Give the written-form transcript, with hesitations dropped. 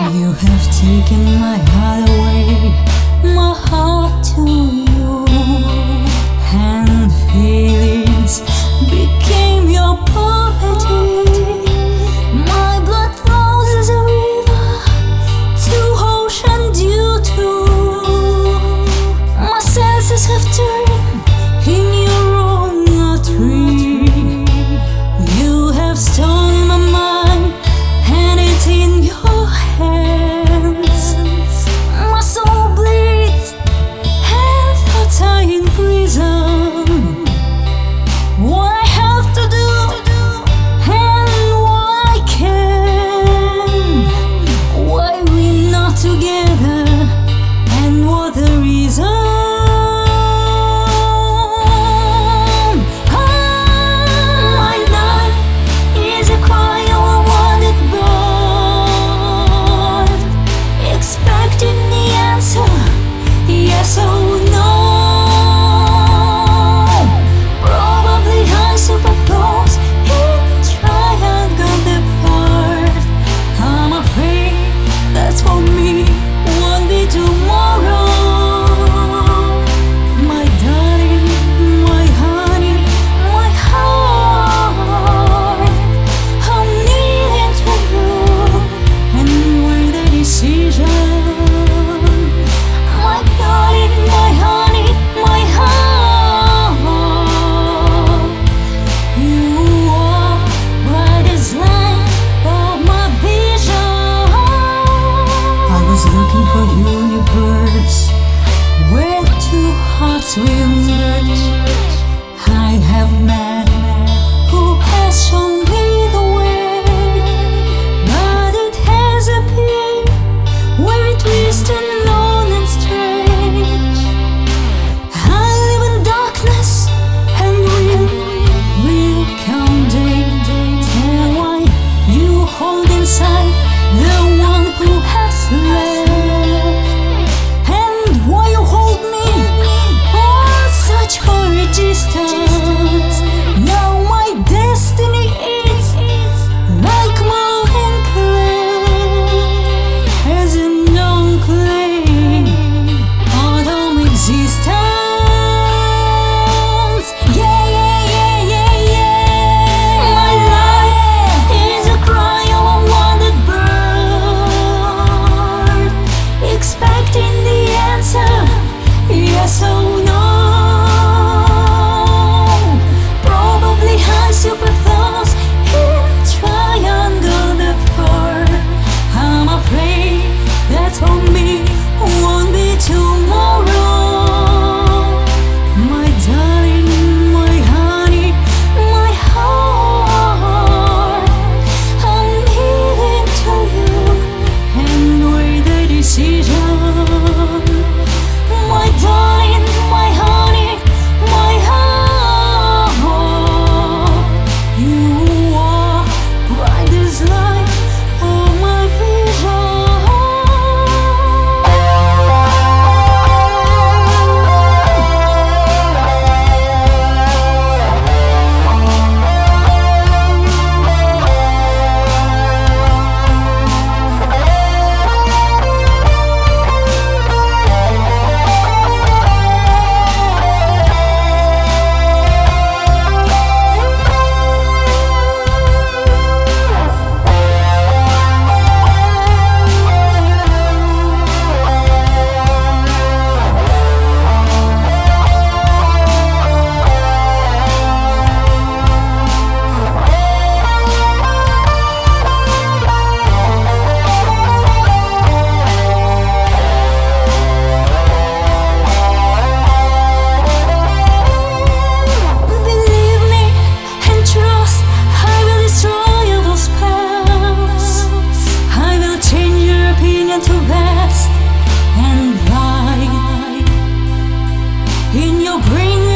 You have taken my heart away, my heart to you, and feelings became your property. My blood flows as a river to ocean due to my senses have turned in your own tree. You have stolen my mind and it's in your hands. My soul bleeds and thoughts are in prison. What I have to do and what I can. Why we not together and what the reason. Yes or no? Probably I suppose in triangle depart. I'm afraid that's for me won't be tomorrow. My darling, my honey, my heart, I'm needing to you and with a decision. Looking for universe where two hearts will merge. I have met who has shown me the way, but it has appeared where twisted, lone and strange. I live in darkness and will come day. Tell why you hold inside the one who has left. Distance. Now my destiny is like mountain clay, as a known clay, autumn existence. Yeah, yeah, yeah, yeah, yeah. My life is a cry of a wounded bird, expecting the answer, yes or no. Super fast in triangle depart. I'm afraid that's for me won't be tomorrow. My darling, my honey, my heart, I'm needing to you and with a decision. My darling, my honey, my heart. To best and right in your brain.